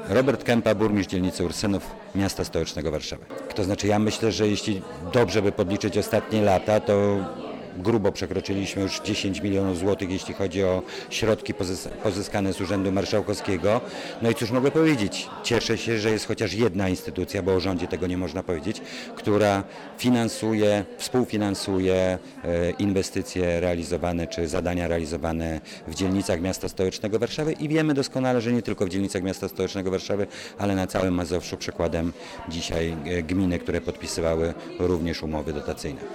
Robert Kępa, burmistrz dzielnicy Ursynów, miasta stołecznego Warszawy. To znaczy, ja myślę, że jeśli dobrze by podliczyć ostatnie lata, to grubo przekroczyliśmy już 10 milionów złotych, jeśli chodzi o środki pozyskane z Urzędu Marszałkowskiego. No i cóż mogę powiedzieć? Cieszę się, że jest chociaż jedna instytucja, bo o rządzie tego nie można powiedzieć, która finansuje, współfinansuje inwestycje realizowane czy zadania realizowane w dzielnicach miasta stołecznego Warszawy i wiemy doskonale, że nie tylko w dzielnicach miasta stołecznego Warszawy, ale na całym Mazowszu. Przykładem dzisiaj gminy, które podpisywały również umowy dotacyjne.